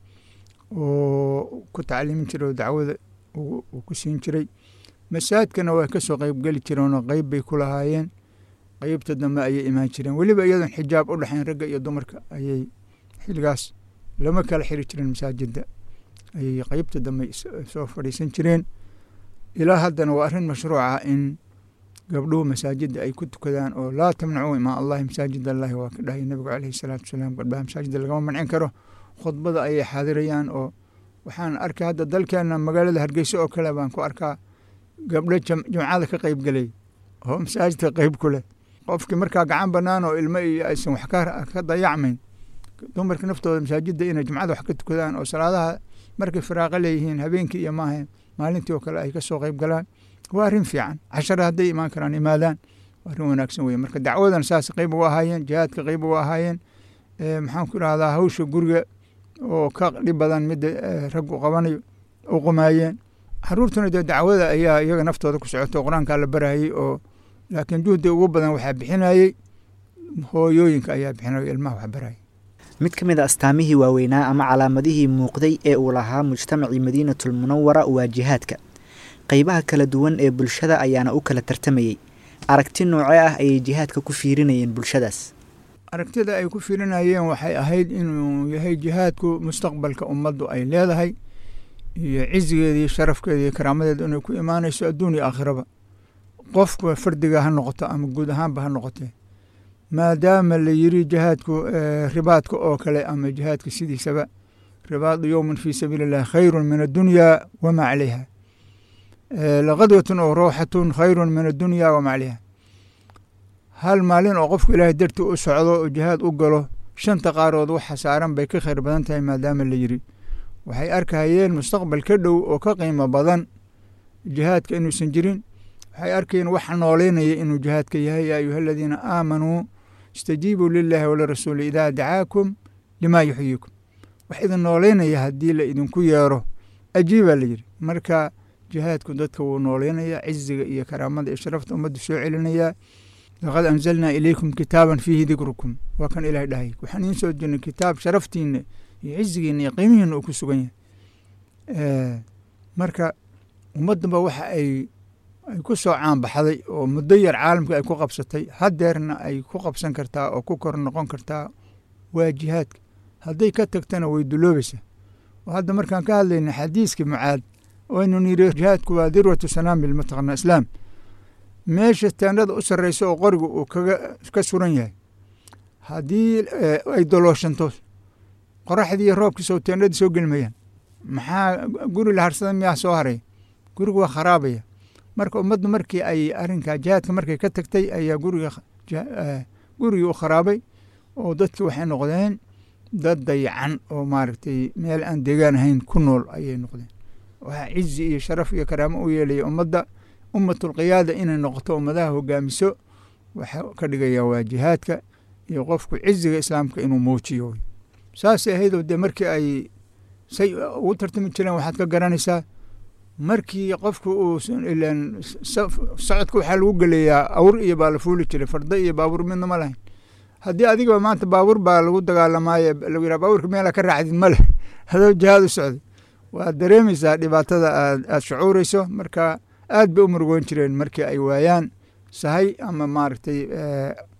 oo ku tacliimin jiray oo dacwada uu ku siin jiray. masaajidkana waa kasoo qeybgeli jireenoo qeyb bay ku lahaayeen, qeybta dambe ayay imaan jireen. weliba iyadoon xijaab u dhexayn ragga iyo dumarka ayay xilligaas lama kala xiri jirin, masaajida ayay qeybta dambe soo fadhiisan jireen. ilaa haddana waa arrin mashruuca in gabdhuhu masaajida ay ku tukadaan, oo laa tamnacuu imaa allahi masaajid allahi, waa ka dhahay nabigu caleyhi salaatu wasalaam. gabdhaha masaajida lagama mancin karo, khudbada ayay xaadirayaan. oo waxaan arkay hadda dalkeena magaalada Hargeysa oo kale baan ku arkaa gabdho jumcada ka qeyb galay oo masaajidka qeyb ku leh. qofkii markaa gacan banaan oo ilmo iyo aysan wax ka dayacmayn, dumarka naftooda masaajida inay jumcada wax ka tukadaan oo salaadaha markay firaaqa leeyihiin habeenkii iyo maaha maalintii oo kale ay kasoo qeyb galaan, waa arrin fiican. cashara hadday imaan karaan imaadaan, waa arrin wanaagsan weye. marka dacwadan saas qeyb uga ahaayeen, jihaadka qeyb uga ahaayeen. maxaan ku idhahdaa, hawsha guriga oo ka dhib badan midda raggu qabanayo u qumaayeen. caruurtuna dee dacwada ayaa iyaga naftooda ku socoto, qur-aankaa la barayey. oo laakiin juhdi ugu badan waxaa bixinayey hooyooyinka ayaa bixinaya, ilmaha wax barayay. mid ka mid a astaamihii waaweynaa ama calaamadihii muuqday ee uu lahaa mujtamacii madiinatulmunawara waa jihaadka. qeybaha kala duwan ee bulshada ayaana u kala tartamayey. aragti noocee ah ayay jihaadka ku fiirinayeen bulshadaas? aragtida ay ku fiirinayeen waxay ahayd inuu yahay jihaadku mustaqbalka ummaddu ay leedahay, iyo cizigeeda iyo sharafkeeda iyo karaamadeeda inay ku imaanayso adduun iyo aakhiraba. qofka fardiga ha noqoto ama guud ahaanba ha noqotee, maadaama la yiri jihaadku ribaadka oo kale ama jihaadka sidiisaba, ribaadu yowman fii sabiili illahi khayrun min addunyaa wamaa calayha, laqadwatun oo rawxatun khayrun min addunyaa wamaa calayha. hal maalin oo qofku ilaahay dartii u socdo oo jihaad u galo, 5 qaarood waxa saaran bay ka khayr badan tahay. maadaama la yiri, waxay arkayeen mustaqbal ka dhow oo ka qiimo badan jihaadka inuusan jirin. waxay arkayeen waxa nooleynaya inuu jihaadka yahay. yaa ayuha aladiina aamanuu istajiibuu lilaahi walirasuuli idaa dacaakum limaa yuxyiikum. wax idin nooleynaya haddii la idinku yeero ajiibaa la yiri. marka jihaadku dadka wuu nooleynaya, ciziga iyo karaamada iyo sharafta ummadda soo celinaya. laqad anzalnaa ilaykum kitaaban fiihi dikrukum, waa kan ilahay dhahay, waxaan idiin soo jirnay kitaab sharaftiina iyo cizigiina iyo qiimihiina uu ku sugan yahay. marka ummaddanba waxa ay ku soo caanbaxday oo muddo yar caalamka ay ku qabsatay, hadeerna ay ku qabsan kartaa oo ku kor noqon kartaa, waa jihaadka. hadday ka tagtana way duloobaysaa. oo hadda markaan ka hadlayna xadiiskii Mucaad oo aynu niri jihaadku waa dirwatu sanaamil mataqana islaam, meesha teendhada u sarreysa oo qorigu uu ka suran yahay, haddii ay dolooshanto qoraxdii iyo roobkiisa oo teendhadii soo gelmayaan, maxaa guri la harsada miyaa soo haray? gurigu waa kharaabaya. marka ummaddu markii ay arrinkaa jihaadka markay ka tagtay ayaa gurigii u kharaabay, oo dadki waxay noqdeen dad dayacan oo maaragtay meel aan deegaan ahayn ku nool ayay noqdeen. waxaa cizi iyo sharaf iyo karaamo u yeelaya ummadda. ummatulqiyaada inay noqoto ummadaha hogaamiso waxa ka dhigaya waa jihaadka iyo qofku ciziga islaamka inuu muujiyo. saasay ahaydoo dee markii ay say ugu tartami jireen waxaad ka garanaysaa, markii qofku uu socodka waxaa lagu geleeyaa awr iyo baa la fuuli jiray, farda iyo baabuur midna ma lahayn. haddii adigaba maanta baabuur baa lagu dagaalamaayo lagu yidhaha baabuurka meela ka raacdid ma leh, hadoo jihaad u socday, waad dareemaysaa dhibaatada aad shucuurayso. marka aad bay u murugoon jireen markii ay waayaan sahay ama maaragtay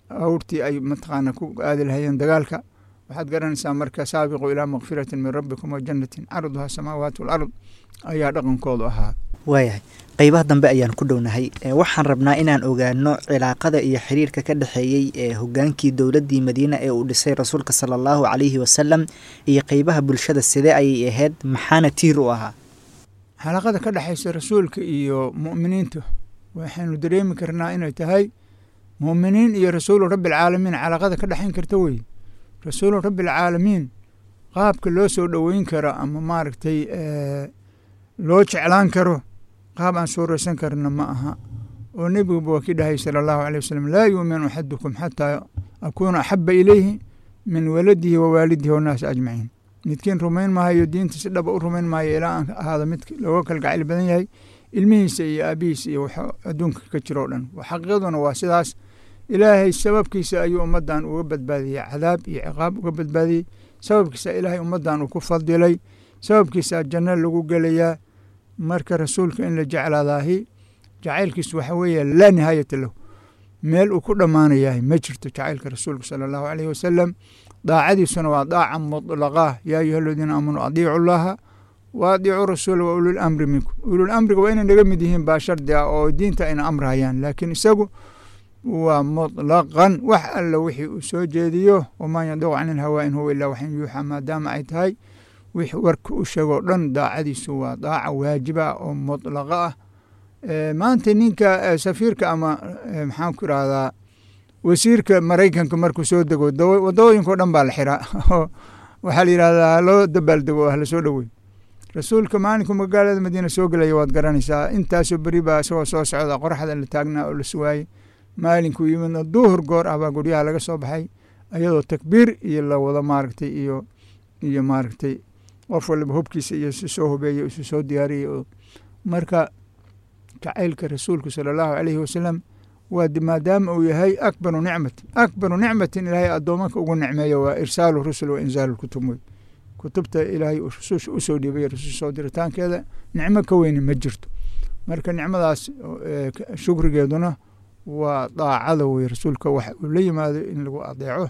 awrtii ay mataqaana ku aadi lahayeen dagaalka. waxaad garanaysaa marka saabiquu ilaa makfiratin min rabbikum wa jannatin carduhaa samaawaat walard ayaa dhaqankoodu ahaa. waayahay qeybaha dambe ayaan ku dhownahay. waxaan rabnaa inaan ogaano cilaaqada iyo xiriirka ka dhexeeyey ee hogaankii dowladdii madiina ee uu dhisay rasuulka sala allahu calayhi wasalam iyo qeybaha bulshada sidee ayay ahayd, maxaana tiir u ahaa? xalaqada ka dhexaysa rasuulka iyo mu'miniinta waxaynu dareemi karnaa inay tahay mu'miniin iyo rasuulu rabbialcaalamiin calaqada ka dhexayn karta wey. rasuulu rabbialcaalamiin qaabka loo soo dhoweyn karo ama maaragtay loo jeclaan karo qaab aan suuraysan karna ma aha. oo nebiguba waa kii dhahay sala allahu aleyh wasalam laa yuuminu axadukum xataa akuuna axaba ilayhi min waladihi wa waalidihi wannaasi ajmaciin. midkiin rumayn maayo diinta si dhaba u rumayn maayo ilaa aan ahaado mid looga kalgacayl badan yahay ilmihiisa iyo aabihiisa iyo wax adduunka ka jiro o dhan. xaqiiqaduna waa sidaas. ilaahay sababkiisa ayuu ummaddan uga badbaadiyey cadaab iyo ciqaab uga badbaadiyey. sababkiisa ilaahay ummaddan uu ku fadilay. sababkiisa janno lagu gelayaa. marka rasuulka in la jeclaadaahi jacaylkiisu waxa weeye laa nihaayata lahu, meel uu ku dhammaanayahay ma jirto jacaylka rasuulka sala allahu caleyhi wasalam. daacadiisuna waa daaca mutlaqah. yaa ayuha aladiina aamanuu adiicu llaha wa adiicuu rasuula wa ulul amri minkum. ulul amriga waa inay naga mid yihiin baa shardi ah oo diinta ayna amrahayaan, laakiin isagu waa mutlaqan wax alla wixii uu soo jeediyo. wamaa yandiqu cani ilhawaa in huwa ilaa waxyin yuuxaa, maadaama ay tahay wix warka u sheegoo dhan daacadiisu waa daaca waajiba oo mutlaqa ah. maanta ninka safiirka ama maxaan ku irahdaa wasiirka maraykanka markuu soo dego wadooyinkao dhan baa la xiraa waxaa la yidhahdaa haloo dabaaldego oo hala soo dhowey. rasuulka maalinku magaalada madiina soo gelaya waad garanaysaa. intaasoo beri baa isagoo soo socda qoraxda la taagnaa oo la suwaayey. maalinkuu yimidna duhur goor ah baa guryaha laga soo baxay ayadoo takbiir iyo la wada maaragtay iyo maaragtay qof waliba hubkiisa iyo isu soo hubeeyey isu soo diyaariyey. marka jacaylka rasuulku sala allahu caleyhi wasalam waa maadaama uu yahay akbaru nicmatin ilaahay addoomanka ugu nicmeeyo waa irsaalu rusul wa inzaalu kutub wey. kutubta ilaahay rususha usoo dhiibay rususha soo diritaankeeda nicmo ka weyni ma jirto. marka nicmadaas shukrigeeduna waa daacada wey. rasuulka wax uu la yimaado in lagu adeeco.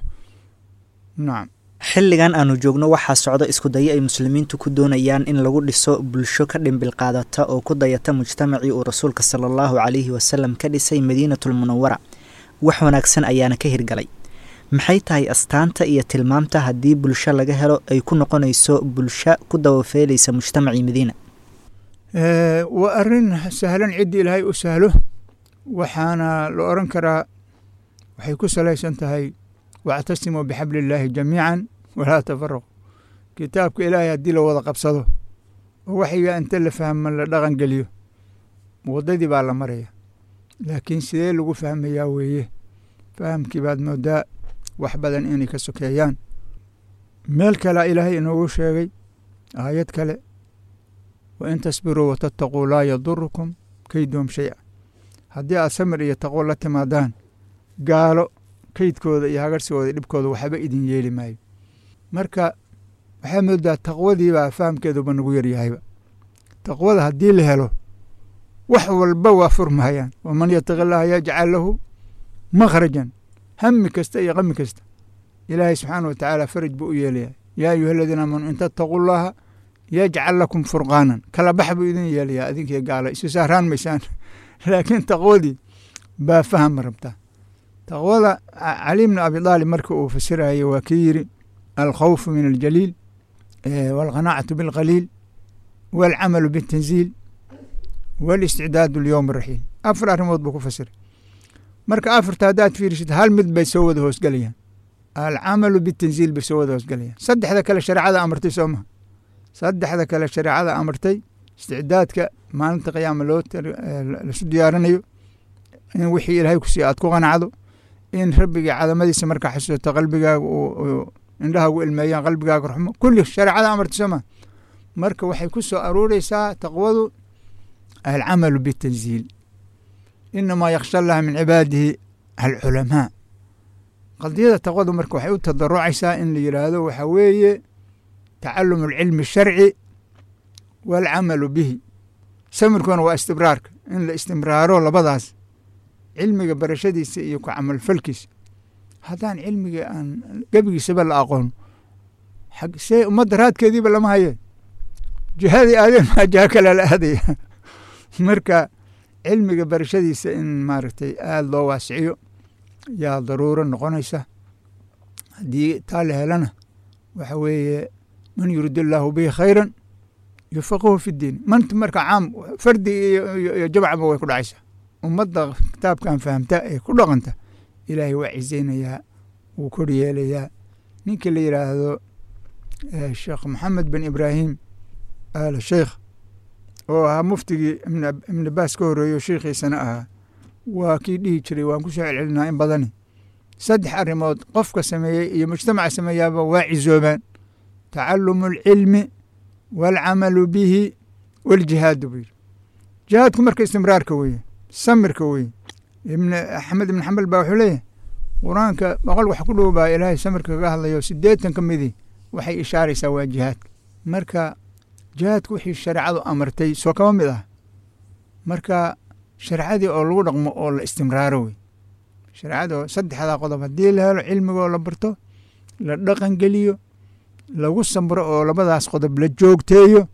nacam. xilligan aanu joogno waxaa socdo isku dayo ay muslimiintu ku doonayaan in lagu dhiso bulsho ka dhimbil qaadata oo ku dayata mujtamacii uu rasuulka sala allahu calayhi wasalam ka dhisay madiinatulmunawara. wax wanaagsan ayaana ka hirgalay. maxay tahay astaanta iyo tilmaamta haddii bulsho laga helo ay ku noqonayso bulsho ku dabafeelaysa mujtamacii madiina? waa arrin sahlan ciddii ilaahay u sahlo. waxaana la oran karaa waxay ku salaysan tahay wactasimuu bixabli illaahi jamiican walaa tafaraqu. kitaabka ilaahay haddii la wada qabsado oo waxyiga inta la fahmo la dhaqan geliyo waddadii baa la maraya. laakiin sidee lagu fahmayaa weeye. fahamkii baad moodaa wax badan inay ka sokeeyaan. meel kalea ilaahay inoogu sheegay aayad kale wain tasbiruu watattaquu laa yadurukum kayduhum shay-a. haddii aad samir iyo taqwo la timaadaan gaalo kaydkooda iyo hagarsigooda dhibkooda waxba idin yeeli maayo. marka waxaa moodaa taqwadiibaa fahamkeeduba nagu yaryahayba. taqwada haddii la helo wax walba waa furmahayaan. waman yataqi llaha yajcal lahu makhrajan. hami kasta iyo qami kasta ilaahay subxaana wa tacaala faraj buu u yeelayaa. yaa ayuha aladiina aamanuu in tattaquu llaha yajcal lakum furqaanan. kala bax buu idin yeelayaa adinkiyo gaala isu saaraan maysaan. laakiin taqwadii baa faham rabtaa. taqwada cali bni abi aalib marka uu fasirayay waa kii yidhi alkhawfu min aljaliil waalqanaacatu bilqaliil waalcamalu bitanziil walisticdaadu lyowm raxiil. afar arrimood buu ku fasiray. marka afarta haddaad fiirisid hal mid bay soo wada hoosgelayaan. alcamalu bitanziil bay soo wada hoosgelayaan. saddexda kale shareecada amartay soo maha. saddexda kale shareecada amartay isticdaadka maalinta qiyaama lasu diyaarinayo in wixii ilaahay ku siiya aad ku qanacdo. in rabbiga cadamadiisa markaa xasuusto qalbigaaga indhahaagu ilmeeyaan qalbigaaga ruxmo. kulli shareecada amartay soo maha. marka waxay ku soo aruureysaa taqwadu alcamalu bitanziil. inamaa yakhsha allaha min cibaadihi alculamaa. qadiyada taqwadu marka waxay u tadarucaysaa in la yidhaahdo waxaa weeye tacalumu alcilmi asharci waalcamalu bihi. samirkuna waa istibraarka in la istimraaro labadaas cilmiga barashadiisa iyo ku camalfalkiisa haddaan cilmiga aan gebigiisaba la aqoon see ummadda raadkeediiba lama haye jihadii aadeen maa jiha kale la aadaya marka cilmiga barashadiisa in maaragtay aada loo waasiciyo yaa daruuro noqonaysa haddii taa la helana waxa weeye man yurid illaahu bihi khayran yufaqihu fi ddiin manta marka caam fardi iyo jabcaba way ku dhacaysaa ummadda kitaabkan fahamta ee ku dhaqanta ilaahay waa cizaynayaa wuu kor yeelayaa ninkii la yidhaahdo sheekh maxamed bin ibraahim aal sheikh oo ahaa muftigii ibn baas ka horeeyo sheikhiisana ahaa waa kii dhihi jiray waan ku soo celcelinaa in badani 3 arrimood qofka sameeyey iyo mujtamaca sameeyaaba waa cizoobaan tacalumu alcilmi waalcamalu bihi waljihaadu buu yidhi jihaadku marka istimraarka weeye samirka weeye axmed ibn xambal baa wuxuu leeyahay qur-aanka 100 wax ku dhow baa ilaahay samirka kaga hadlayo 80 ka midii waxay ishaaraysaa waa jihaadka marka jihaadku wixii shareecadu amartay soo kama mid ah marka shareecadii oo lagu dhaqmo oo la istimraaro wey shareecada oo 3 qodob haddii la helo cilmigoo la barto la dhaqan geliyo lagu samro oo labadaas qodob la joogteeyo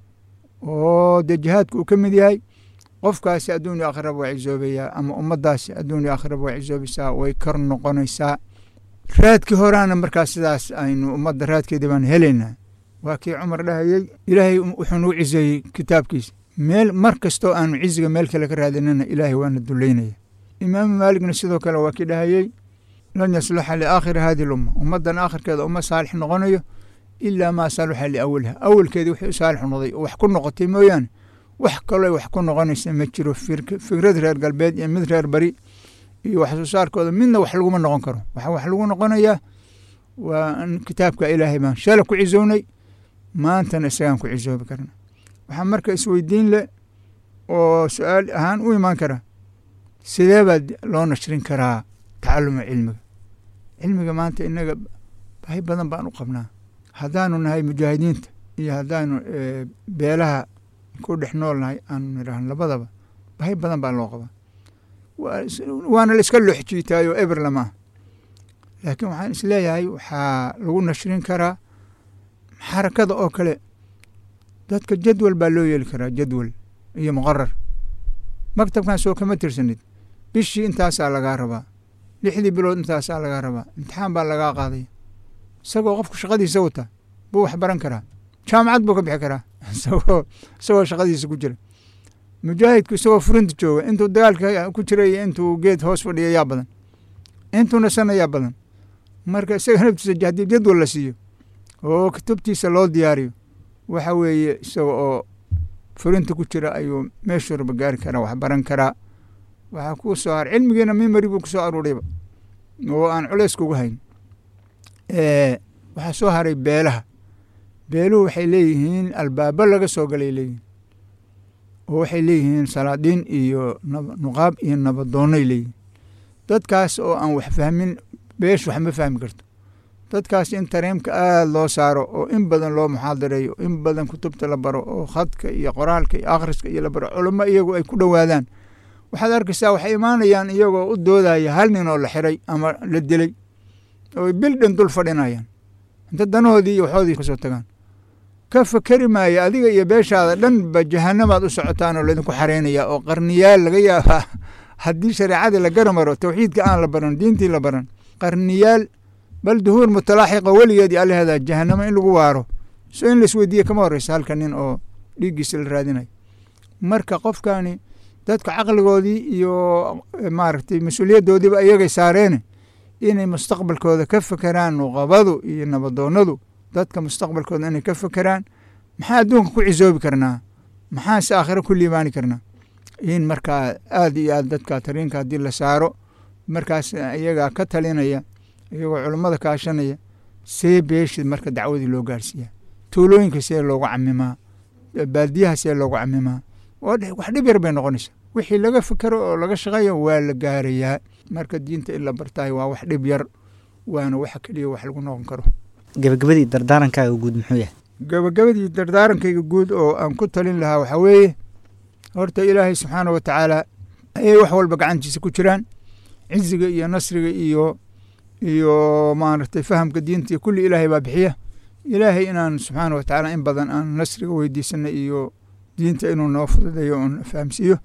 oo dee jihaadku uu ka mid yahay qofkaasi adduun iyo aakhiraba waa cizoobayaa ama ummaddaasi adduun iyo aakhiraba waa cizoobaysaa way kor noqonaysaa raadkii horaana markaas sidaas aynu ummadda raadkeedii baan helaynaa waa kii cumar dhahayey ilaahay wuxuu nagu cizeeyey kitaabkiisa meel mar kastoo aanu ciziga meel kale ka raadinana ilaahay waana dullaynaya imaamu maaligna sidoo kale waa kii dhahayey lan yasluxa liaakhiri hadihi lumma ummaddan aakhirkeeda uma saalix noqonayo ilaa maa saluxa liawaliha awalkeedii wixii u saalix noqday oo wax ku noqotay mooyaane wax kaloo wax ku noqonaysa ma jiro fikrad reer galbeed iyo mid reer bari iyo wax soo saarkooda midna wax laguma noqon karo wax lagu noqonayaa waa kitaabka ilaahay baan shala ku cizownay maantana isagaan ku cizoobi karna waxaa marka isweydiin leh oo su-aal ahaan u imaan kara sidee baa loo nashrin karaa tacaluma cilmiga maanta inaga bahi badan baan u qabnaa haddaanu nahay mujaahidiinta iyo haddaanu beelaha ku dhex nool nahay aanu nidhaahno labadaba bahi badan baa loo qabaa waana la iska looxjiitaayo eber lama laakiin waxaan isleeyahay waxaa lagu nashrin karaa xarakada oo kale dadka jadwal baa loo yeeli karaa jadwal iyo muqarar maktabkan soo kama tirsanid bishii intaasaa lagaa rabaa 6 bilood intaasaa lagaa rabaa imtixaan baa lagaa qaadaya isagoo qofku shaqadiisa wata buu wax baran karaa jaamacad buu ka bixi karaa isagoo shaqadiisa ku jira mujaahidku isagoo furinta jooga intuu dagaalka ku jira iyo intuu geed hoos fadhiya yaa badan intuu nasana yaa badan marka isaga naftiisa haddii jadwal la siiyo oo kutubtiisa loo diyaariyo waxa weeye isaga oo furinta ku jira ayuu meeshuu raba gaari karaa wax baran karaa waxaa kuu soo har cilmigiina mimari buu ku soo aruurayba oo aan culays kugu hayn waxaa soo haray beeluhu waxay leeyihiin albaabo laga soo galay leeyihiin oo waxay leeyihiin salaadiin iyo nuqaab iyo nabadoonnay leeyihiin dadkaas oo aan wax fahmin beesh wax ma fahmi karto dadkaas in tareemka aada loo saaro oo in badan loo muxaadareeyo in badan kutubta la baro oo khadka iyo qoraalka iyo akhriska iyo la baro culamo iyagu ay ku dhowaadaan waxaad arkaysaa waxay imaanayaan iyagoo u doodaya hal nin oo la xiray ama la dilay oo bildhan dul fadhinayaan inta danahoodii iyo waxoodii kasoo tagaan ka fakeri maaya adiga iyo beeshaada dhanba jahanamaad u socotaan oo laydinku xareynaya oo qarniyaal laga yaabaa haddii shareecadii la garamaro tawxiidka aan la baran diintii la baran qarniyaal bal duhuur mutalaaxiqa weligeedii allaheeda jahanamo in lagu waaro so in laisweydiiye kama horeysa halka nin oo dhiiggiisa la raadinayo marka qofkani dadka caqligoodii iyo maaragtay mas-uuliyaddoodiiba iyagay saareene inay mustaqbalkooda ka fekeraan nuqabadu iyo nabadoonnadu dadka mustaqbalkooda inay ka fekeraan maxaa adduunka ku cisoobi karnaa maxaase aakhiro ku liibaani karnaa in markaa aada iyo aada dadka tariinka haddii la saaro markaas iyagaa ka talinaya iyagoo culummada kaashanaya see beeshid marka dacwadii loo gaarsiiyaa tuulooyinka see loogu camimaa baadiyaha see loogu camimaa wax dhib yar bay noqonaysaa wixii laga fikero oo laga shaqeeyo waa la gaarayaa marka diinta in la bartahay waa wax dhib yar waana waxa keliya wax lagu noqon karo gabagabadii dardaarankaaga guud muxuu yahay gabagabadii dardaarankayga guud oo aan ku talin lahaa waxaa weeye horta ilaahay subxaana wa tacaala ayay wax walba gacantiisa ku jiraan ciziga iyo nasriga iyo maaragtay fahamka diinta iyo kulli ilaahay baa bixiya. ilaahay inaan subxaana wa tacaala in badan aan nasriga weydiisana iyo diinta inuu noo fududeeyo oon fahamsiiyo.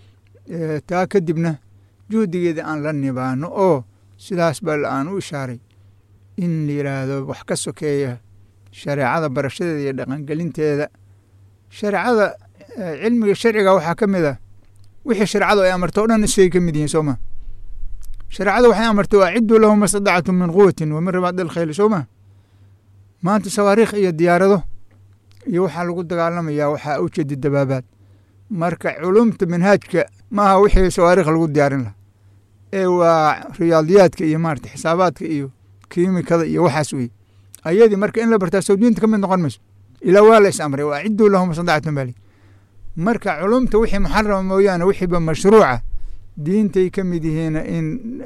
taa kadibna juhdigeeda aan la nibaano oo sidaas baa aan u ishaaray in la yidhaahdo wax ka sokeeya shareecada barashadeeda iyo dhaqangelinteeda. shareecada cilmiga sharciga waxaa ka mid a wixii shareecadu ay amarto o dhan isay ka mid yihiin soo ma. shareecada waxay amartay waacidduu lahum mastadactum min quwatin wa min ribaadi alkhayli soo ma. maanta sawaariikh iyo diyaarado iyo waxaa lagu dagaalamayaa waxaa u jeedi dabaabaad. marka culumta manhaajka maaha wixii sawaariikh lagu diyaarin laha ee waa riyaadiyaadka iyo maarata xisaabaadka iyo kiimikada iyo waxaas wey. ayadii marka in la bartaa soo diinta ka mid noqon mayso. ilaa waa la is amray waacidduu lahum mastadactum bali. marka culumta wixii muxarama mooyaane wixiiba mashruuca diintay ka mid yihiina in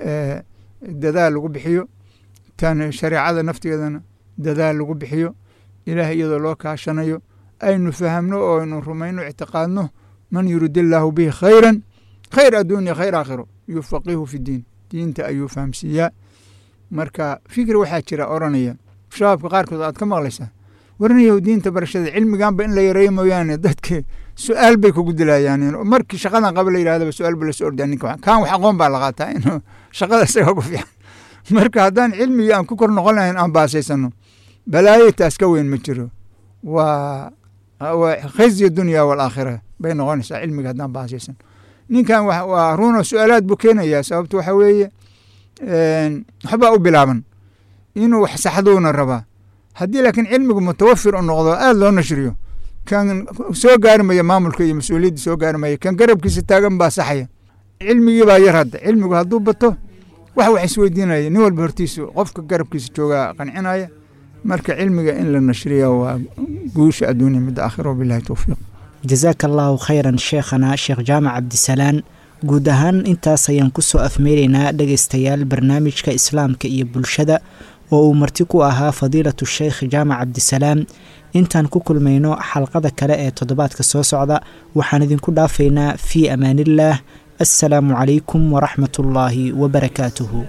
dadaal lagu bixiyo. tan shareecada naftigeedana dadaal lagu bixiyo. ilaahay iyadoo loo kaashanayo aynu fahamno oo aynu rumayno ictiqaadno man yurid illaahu bihi khayran khayr adduunya khayr aakhiro yufaqihu fi diin. diinta ayuu fahamsiiyaa. marka fikri waxaa jira oranaya shabaabka qaarkood aad ka maqlaysaa warinayow diinta barashada cilmiganba in la yareeyo mooyaane dadka su-aal bay kugu dilayaan. markii shaqadan qaba la yidhahdaba su-aal ba lasoo ordaa ninka kan wax aqoon baa la qaataa inuu shaqada isaga ku fiican. marka haddaan cilmigii aan ku kor noqon lahayn aan baasaysano balaayo taas ka weyn ma jiro. waa khizyi dunya walaakhira bay noqonaysaa cilmiga haddaan baasaysan. ninkan waa runo su-aalaad buu keenayaa. sababto waxa weeye waxbaa u bilaaban inuu wax saxduuna rabaa. haddii laakiin cilmigu mutawafir u noqdo aada loo nashriyo kan soo gaarmaya maamulka iyo mas-uuliyadda soo gaarmaya kan garabkiisa taagan baa saxaya. cilmigii baa yar hadda. cilmigu hadduu bato wax isweydiinaya nin walba hortiisu qofka garabkiisa joogaa qancinaya. marka cilmiga in la nashriya waa guusha adduunya midda aakhira. wabillahi towfiiq. jazaaka allaahu khayran sheekhana sheekh jaamac cabdisalaan. guud ahaan intaas ayaan ku soo afmeeraynaa dhegaystayaal barnaamijka islaamka iyo bulshada oo uu marti ku ahaa fadiilatu sheekh jaamac cabdisalaan. intaan ku kulmayno xalqada kale ee toddobaadka soo socda waxaan idinku dhaafaynaa fii amaanillaah. assalaamu calaykum waraxmat ullaahi wabarakaatuhu.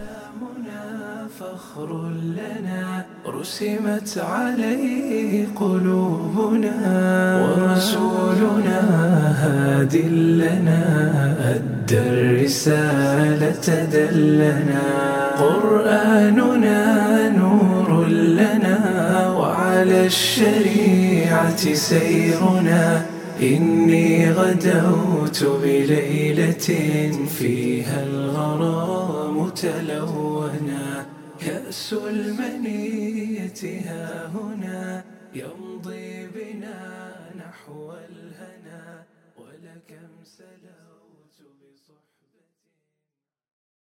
رسمت عليه قلوبنا ورسولنا هاد لنا أدى الرسالة دلنا قرآننا نور لنا وعلى الشريعة سيرنا إني غدوت بليلة فيها الغرام تلونا كأس المنية ها هنا يمضي بنا نحو الهنا ولكم سلوت بصحبة